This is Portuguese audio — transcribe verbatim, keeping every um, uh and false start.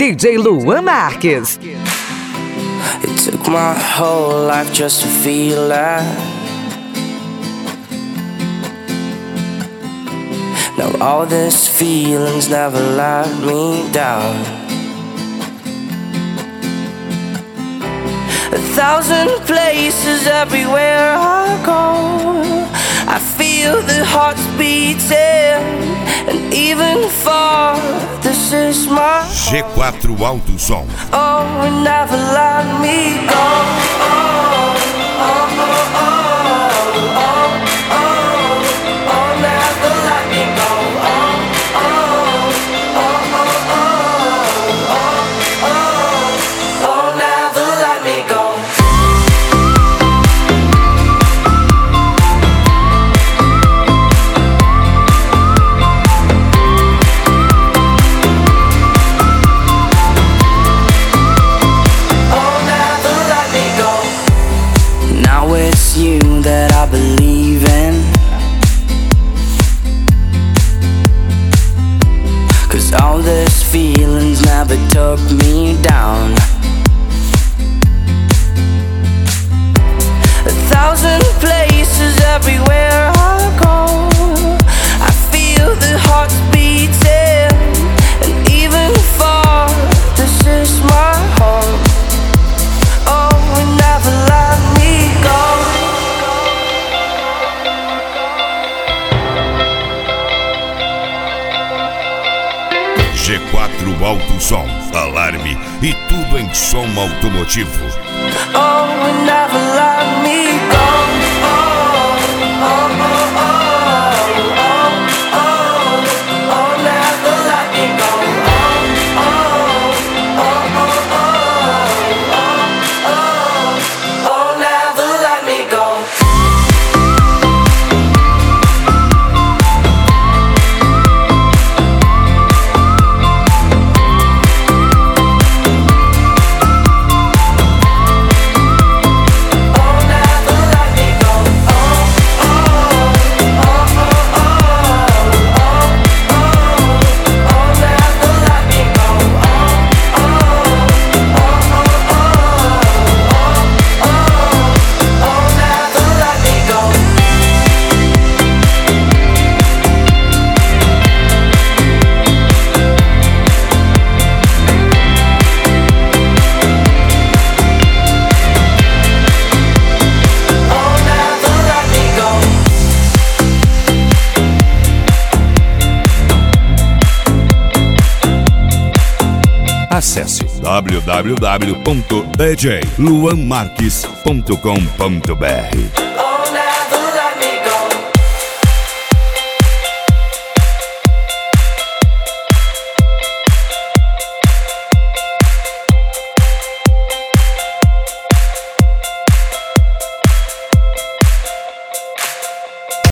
D J Luan Marques. It took my whole life just to feel that. Now all these feelings never let me down. A thousand places everywhere I go, I feel the hearts beating, and even far, this is my G quatro Alto Som. Oh, and never let me go. Oh, oh, oh, oh, oh, oh, oh, oh, never let me go. Oh, oh, oh, oh, oh, oh, oh, oh, never let me go. That I believe in, 'cause all these feelings never took me down. A thousand places everywhere I go, I feel the hearts beating, and even far, this is my home. Oh, and never let me go. G quatro Alto Som, alarme e tudo em som automotivo. Oh, and never let me go. Oh, oh, oh, oh, oh, oh, oh, never let me go. Oh, oh, oh, oh, oh, oh, oh, never let me go. Acesse w w w ponto d j luan marques ponto com ponto b r.